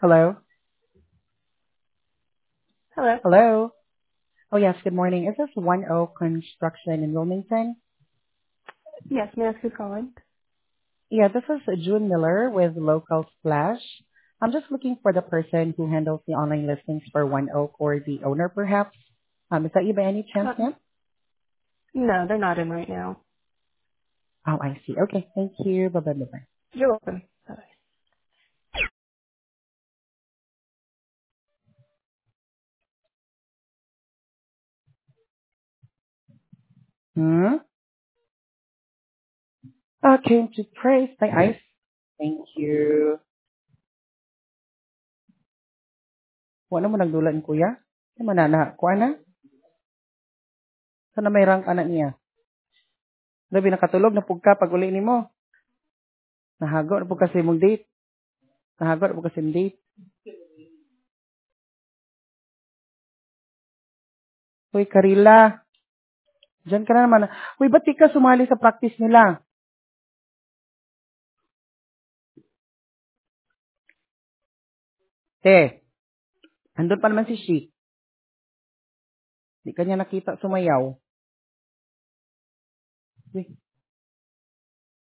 Hello? Hello. Hello? Oh, yes, good morning. Is this One Oak Construction in Wilmington? Yes, may I ask who's calling? Yeah, this is June Miller with Local Splash. I'm just looking for the person who handles the online listings for One Oak or the owner, perhaps. Is that you by any chance, Uh, ma'am? no, they're not in right now. Oh, I see. Okay, thank you. Bye-bye, bye-bye. You're welcome. Bye. Hmm? Okay, to praise my eyes. Thank you. Wala mo nagdulan, kuya? Ano man na? Kuha na? Sana may rank anak niya? Labi nakatulog na pugka pag uli ni mo. Nahago na pugka sa imong date. Nahago na pugka sa imong date. Uy, Karila. Diyan ka na naman. Uy, ba't di ka sumali sa practice nila? Andun pa naman si Sheik. Di ka niya nakita sumayaw. Uy,